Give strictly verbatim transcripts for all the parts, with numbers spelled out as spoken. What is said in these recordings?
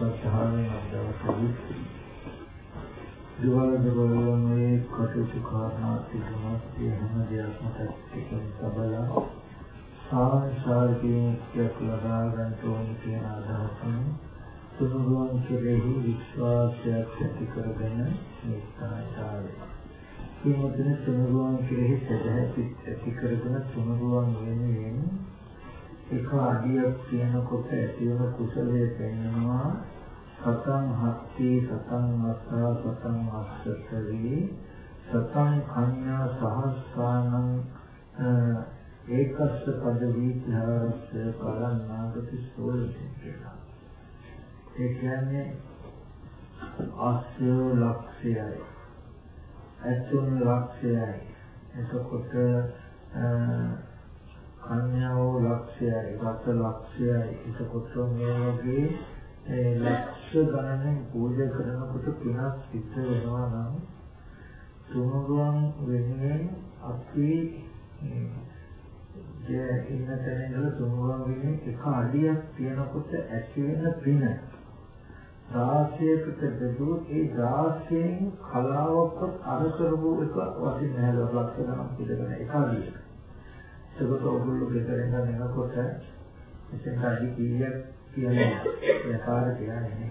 සත්‍යාවෙන් අදවසදී දුවල දුවල මේ කටයුතු කරනා තිබුණත් ඒ හැම දෙයක්ම ටිකෙන් සබලා සාංශාරිකයක් ලබා ගන්න ඕන කියන අදහසින් තුනුරුවන් කෙරෙහි විශ්වාසයක් ඇති කරගෙන මේ සාංශාරික මේ තුනුරුවන් කෙරෙහි සදහැති ඇති කරගෙන තුනුරුවන් වෙනුවෙන් එක අඩියක් කියනකොට ඇති වෙන කුසලයේ පෙන්වනවා සතං හත්ති සතං අස්සා සතං අස්සතරි සතං කඤ්ඤා සහස්සානං ඒකස්ස පදවි ධාරස්ස කරණාගති සෝලති කියලා. ඒ කියන්නේ ආස්ය ලක්ෂයයි අතුන් ලක්ෂයයි එතකොට කන්‍යාව ලක්ෂයයි රස ලක්ෂයයි එතකොට මේ වගේ ලක්ෂ ගණනෙන් පූජා කරනකොට පිනක් සිද්ධ වෙනවා නම් තුනුරුවන් වෙනුවෙන් අපි ඒ ඉන්න තැන ඉඳලා තුනුරුවන් වෙනුවෙන් එක අඩියක් තියනකොට ඇති වෙන පින රාශියකට බෙදුවොත් ඒ රාශියෙන් කලාවක්වත් අර කරපු එක වශයෙන් නැහැ ලක්ෂ ගණන් පිළිගන්න එක අඩියක්. ඒකට ඔයගොල්ලෝ ගෙදරින් යනකොට එතන අඩි කීයක් කියන්නේ යකාර කියන්නේ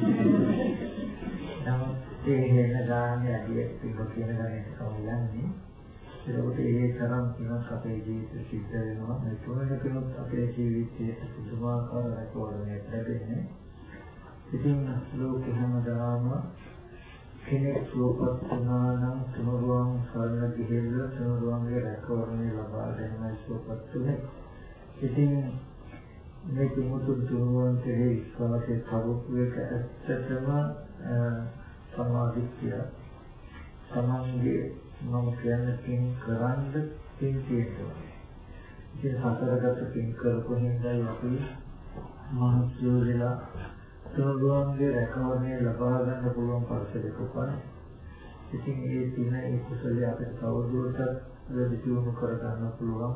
නම් ඒ වෙන ගානේ අඩියක් තිබ්බ කියන ගානේ තමයි ඒකට ඒ තරම් කිනක් අපේ ජීවිතේ සිද්ධ වෙනවා මේ තුනකනොත් අපේ ජීවිතයේ පුදුමාකාර රැකවරණයක් ලැබෙන්නේ. ඉතින් ලෝකෙ හැමදාම කෙනෙක් සුවපත් වුණා නම් තුනුරුවන් සරණ ගිහිල්ලා තුනුරුවන්ගේ රැකවරණය ලබා ගැනීම සුවපත් වෙන්නේ. ඉතින් මේ තුමුතු තුනුරුවන් කෙරෙහි විශ්වාසය තවපු එක ඇත්තටම සමාධිත්‍ය සමන්ගේ මම කියන්නේ පින් කරන්න පින් තියෙනවා. ඉතින් හතරකට පින් කරපු හින්දායි අපි මහන්සිය වෙලා තුනුරුවන්ගේ රැකවරණය ලබා ගන්න පුළුවන් පරිසරයක උපන්. ඉතින් ඒ පින ඒ කුසලයේ අපිට තවදුරටත් වැඩි දියුණු කර ගන්න පුළුවන්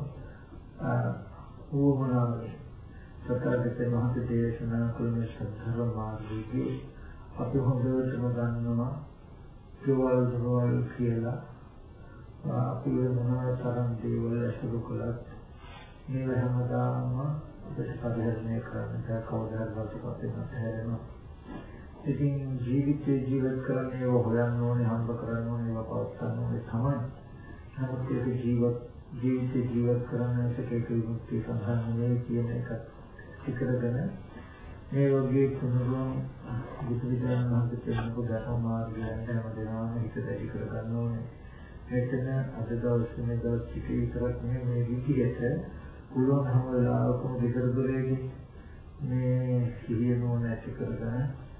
වුවමනාවේ සතරකට මහත් දේශනා කළ ශ්‍රද්ධාව මාර්ගයේ අපි හොඳටම ගන්නවා කෙවල් දරවල් කියලා අපි මොනවා තරම් දේවල් අසුරු කළත් මේ හැමදාම අපිට පරිහරණය කරන්න කවදාවත් අපිට නැහැරෙනවා. ඉතින් ජීවිතේ ජීවත් කරන්නේ ඒව හොයන්න ඕනේ, හම්බ කරන්න ඕනේ, ඒව පවත්වන්න ඕනේ තමයි. නමුත් ඒක ජීවත් ජීවිතේ ජීවත් කරන්න එකේ විමුක්තිය සඳහන් නෙවෙයි කියන එක ඉකරගෙන මේ වගේ තුනුරුවන් විද්‍යාඥයන් වහන්සේ කියනකො ධර්ම මාර්ගයෙන් හැමදේම හිත දැඩි කර ගන්න ඕනේ. මෙතන අද දවසේ මේ දවස් ටික විතරක් නෙමෙයි මේ විදිහට පුළුවන් හැම වෙලාවකම විතර දොරේදී මේ සිහිය නෝන ඇති කරගෙන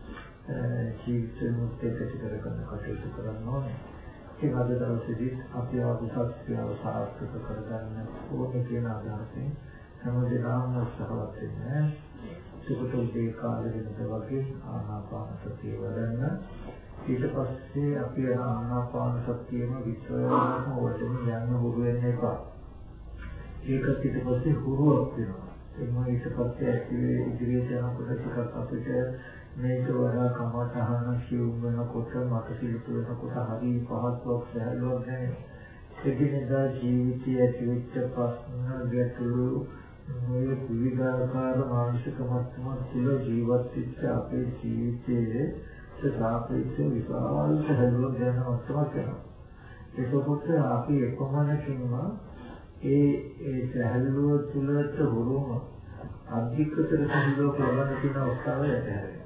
ජීවිතේ මුක්තිය ඇති කරගන්න කටයුතු කරන්න ඕනේ. ඒ අද දවසේදී අපි ආපසත්‍යව සාර්ථක කරගන්න ඕනේ කියන අදහසින් හැමදේම උත්සාහවත් වෙන්න. සුපත උදේ කාලේ වෙනද වගේ ආනාපාන සතිය වඩන්න. ඊට පස්සේ අපි ආනාපාන සතියම විශ්වාසම වඩන යන්න හුරු වෙන්න එපා. ඒක ඊට පස්සේ හුරුවක් වෙනවා. එන්න ඊට පස්සේ ඇතුලේ ඉදිරියට යනකොට ටිකක් අපිට මේක වඩා කමතහන සිවුම් වෙනකොට මට සිලුතු වෙනකොට හරි පහසුවක් සැලුවක් දැනෙනවා. එදිනෙදා ජීවිතයේ ඇතිවෙච්ච ප්‍රශ්න ගැටලු මේ විවිධාකාර මානසික මට්ටම තුළ ජීවත් වෙච්ච අපේ ජීවිතයේ සාපේක්ෂව විශාල සැලුවක් දැනෙනවා තමයි. ඒකකොට අපි එපමණකින්ම ඒ ඒ සැලුව තුළට වරුම අධිකතර සැලුවක් ලබන්න තියෙන අවස්ථාවල ඇතහැරෙනවා.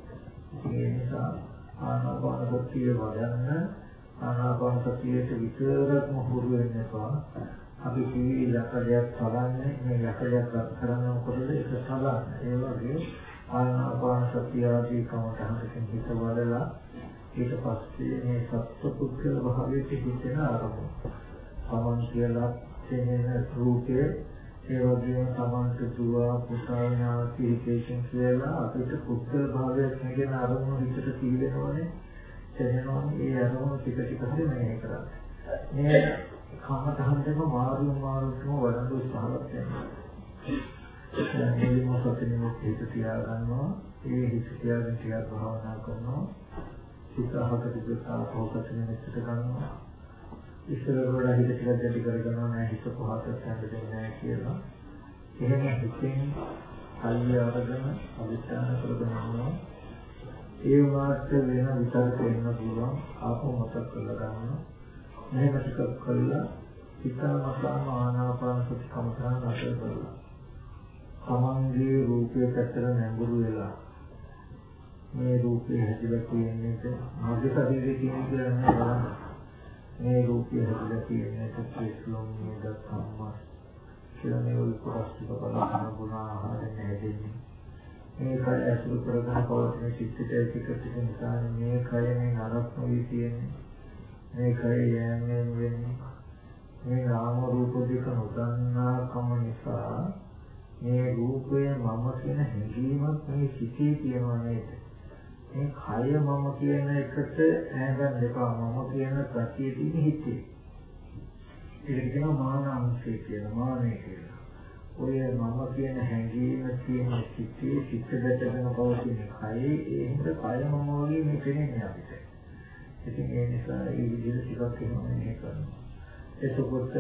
ඒ නිසා ආනාපාන සතිය වඩන්න ආනාපාන සතියට විතරක්ම හුරු වෙන්න එපා. අපි කිවි ඉලක්කයක් තලන්නේ මේ ඉලක්කයක් කරන්න මොකටද ඒක තලන්න. ඒ වගේ ආනාපාන සතිය ආදී කමතහනකින් හිත වඩලා ඊට පස්සේ මේ සත්පුද්ගල භාවයේ පිටින් ආරම්භ. සමන් කියලා තේන රූපයේ ඒ වගේම සමන්ත දුව පුතා ඥාති විශේෂයෙන් කියලා අපිට පුද්ගල භාවයක් කියන අරමුණ විතර තීවෙනවනේ. තේරෙනවනේ ඒ අරමුණ ටික ටික හරි මෙහෙ කරන්නේ. මේ කමතහනේම මාරු මාරුම වඩන උත්සාහවත් වෙනවා. මේ මොහොතේම හිත තියා ගන්නවා. ඒ හිත තියාගෙන ටිකක් භාවනා කරනවා. සිතහකට දුතා පොකට නිමිත්තට ගන්නවා. ඉස්සරහට වඩා හිත ටිකක් දැඩි කරගන්නවා නෑ හිත පහකට යන්න දෙන්නේ නෑ කියලා. එහෙම හිතෙන් කල්ය අරගෙන අවිස්ථාන කරගෙන යනවා. ඒ වාස්ත වෙන විතරක වෙන්න පුළුවන් ආපහු මතක් කරලා ගන්නවා. මේක ටිකක් කළා හිතනවාම ආනාපාන සති කමතරන් අතර කරලා. සමන්ගේ රූපයේ පැත්තට නැඹුරු වෙලා මේ රූපේ හැදිලා තියෙන්නේ මගේ ශරීරයේ තියෙන කියලා නෑ බලන්න. මේ රූපය හැදිලා තියෙන්නේ කෙස්ලොම් නේද සම්මා කියලා මේ උල්පස්තික බලන ගුණ ආහාරයෙන් හැදෙන්නේ. මේක ඇසුරු කරගෙන පවතින චිත්තචෛතසික ටික නිසා මේ කයෙන් නරක නොවී තියෙන්නේ. මේ කය යෑමෙන් වෙන්නේ මේ නාම රූප දෙක නොදන්නා කම නිසා මේ රූපය මම කියන හැඟීමක් මේ සිටී තියෙනවා නේද? මේ කය මම කියන එකට ඈගන්න එපා. මම කියන ප්‍රතිය තියෙන හිතේ. ඒක කියනවා මාන අංශය කියලා, මානෙ කියලා. ඔය මම කියන හැඟීම තියෙන සිටේ සිට දැකගෙන පවතින කයේ ඒ හින්දා කය මම වගේ මේ පෙනෙන්නේ අපිට. ඉතින් ඒ නිසා ඒ විදිහට ටිකක් වෙනවා මේ කරනවා. එතකොට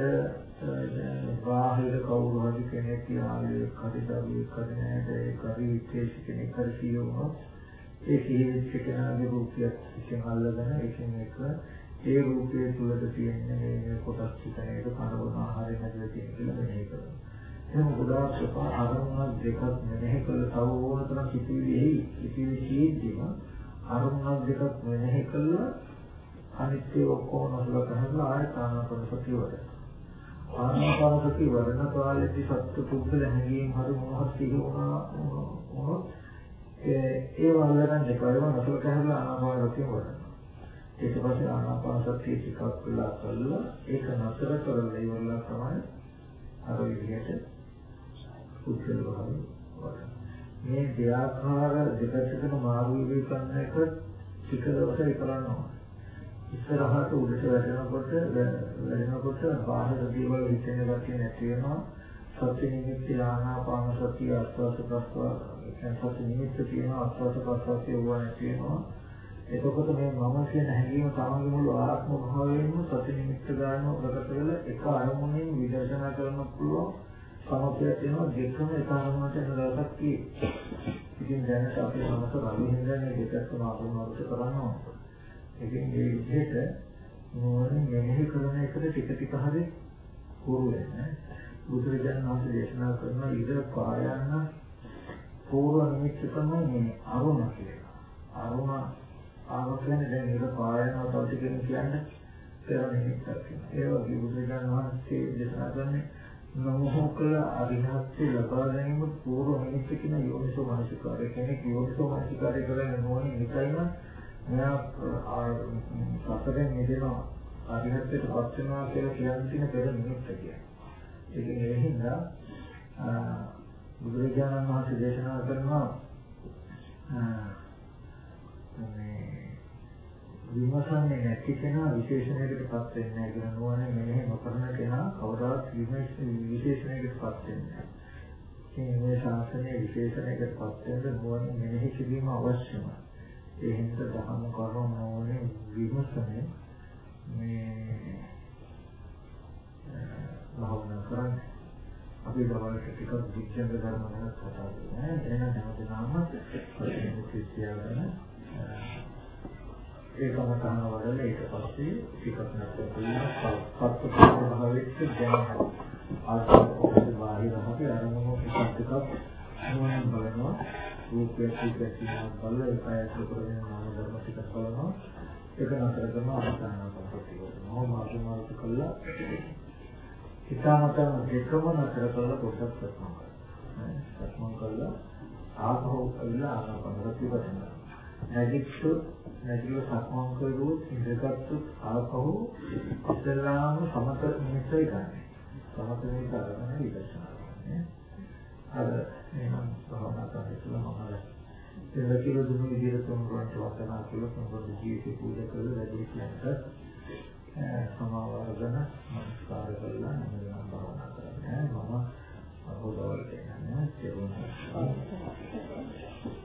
බාහිර කවුරු හරි කෙනෙක් යාළුවෙක් හරි දරුවෙක් හරි නේද ඒ කරි විශේෂ කෙනෙක් හරි කියනවා ඒ කීවිච්ච කෙනාගේ රූපයක් ඉතින් අල්ලගෙන ඒකෙන් එක ඒ රූපයේ තුලද තියෙන මේ කොටස් ටික නේද කනවන ආහාරය නැතිව තියෙන කියලා මෙහෙ කරනවා. එහෙනම් ගොඩාක් සපා අරමුණක් දෙකක් මෙහෙ කළ තව ඕන තරම් සිටිවිලි එයි. සිටිවිලි කීද්දිම අරමුණක් දෙකක් මෙහෙ කළා අනිත්‍ය ඔක්කොම නසල කරලා ආයත ආනාපාන සතිය වඩන. ආනාපාන සතිය වඩන කාලෙදී සත්‍ය පුද්ගල හැඟීම් හරි මොනවද කියනවා මොනොත් ඒ වලරන් දෙකම නසල කරලා ආනාපාන සතිය වඩන. ඊට පස්සේ ආනාපාන සතිය ටිකක් වෙලා කළා ඒක නතර කරලා ඉවරලා තමයි අර විදිහට පුද්ගල භාවය වඩන. මේ දෙආකාර දෙකකට මාරු වෙවි කරන එක ටික දවසයි කරන්න ඕනේ. ඉස්සරහට උඩට වැටෙනකොට වැටෙනකොට බාහිර දේවල් හිතෙන ගැටි නැති වෙනවා. සත්‍ය නිමිති ආනාපාන සතිය ආස්වාද ප්‍රස්වාස සත්‍ය නිමිති තියෙන ආස්වාද ප්‍රස්වාසය වුණා නැති වෙනවා. එතකොට මේ මම කියන හැඟීම තමයි මුළු ආත්ම භාවයෙන්ම සත්‍ය නිමිති ගන්න ප්‍රකට වෙලා එක අරමුණෙන් විදර්ශනා කරන්න පුළුවන් සමපයක් වෙනවා දෙකම එක අරමුණට යන දවසක් තියෙනවා. ඉතින් දැනට අපේ මනස රවිහින්දන්නේ දෙකක්ම අරමුණකට කරනවා. ඉතින් මේ විදිහට මොනින් මෙහෙ කරන එකට ටික ටික හරි පුරු වෙන බුදුරජාණන් වහන්සේ දේශනා කරන ඉර පායන්න පූර්ව නිමිත්ත තමයි මේ අරුණ කියලා. අරුණ ආව කියන්නේ දැන් ඉර පායනවා තව ටිකකින් කියන්නේ පෙර නිමිත්තක් කියනවා. ඒ වගේ බුදුරජාණන් වහන්සේ දේශනා කරන්නේ නමෝකල අරිහත්ත්‍ය ලබා ගැනීම පූර්ව නිමිත්ත කියන යෝනිසෝ මනසිකාරය. කෙනෙක් යෝනිසෝ මනසිකාරය කරන්නේ නොවන නිසයිම මෙයා සතරෙන් මිදෙනවා අරිහත්ත්වයට පත් වෙනවා කියලා කියන්නේ තියෙන පෙර නිමිත්ත කියන්නේ. ඒකෙන් ඒ හින්දා බුදුරජාණන් වහන්සේ දේශනා කරනවා මේ විමසන්නේ නැති කෙනා විශේෂණයකට පත් වෙන්නේ නැහැ කියලා නෝනේ මෙහෙම නොකරන කෙනා කවදාවත් විශේෂණයකට පත් වෙන්නේ නැහැ. ඉතින් මේ ශාසනයේ විශේෂණයකට පත් වෙන්න නෝනේ මෙහෙ කිරීම අවශ්‍යමයි. ඒ හින්දා දහම කරුණ ඕනේ විමසන්නේ මේ භාවනා කරන්නේ අපි දවල්ට ටිකක් විචාර ධර්ම ගැන කතා කරනවා. එන හැමදාම ප්‍රතිමුඛී තියාගෙන ඒකම කරන වල ඊට පස්සේ ටිකක් නැත්නම් පත්ත භාවිත දැනන ආත්මෝපද බාහිර හොටි අරමුණු ටිකක් ටිකක් මොනින් බලනවා රූපයේ පිටින් බලලා ඒකයි අසුරගෙන නාම ධර්ම ටිකක් බලනවා ඒක නතර කරන අවස්ථාවක් ප්‍රතිවදනවා මාර්ගමාර්ග කළා හිතාමතා දෙකම නතර කරලා පොඩ්ඩක් සක්මන් කරනවා සක්මන් කළා ආපහු කළා ආනාපාන ප්‍රතිවදනවා නැගිට්ටු නැගිට්ටු සක්මන් කරුවොත් ඉඳගත්තු ආපහු ඉස්සලාම සමත නිමිත්තයි ගන්න සමත නිමිත්ත අරගෙන විදර්ශනා කරන්නේ අර එහෙනම් භාවනා කරලා මම ඒක කියලා දුන්නු විදිහට තුන්වරට වතනා කියලා තුන්වර ජීවිතේ පූජා කරලා වැඩි කියනකට සමාවර්ධන නමස්කාර කරලා නම් භාවනා කරන්නේ මම අහෝදවල් කියන්නේ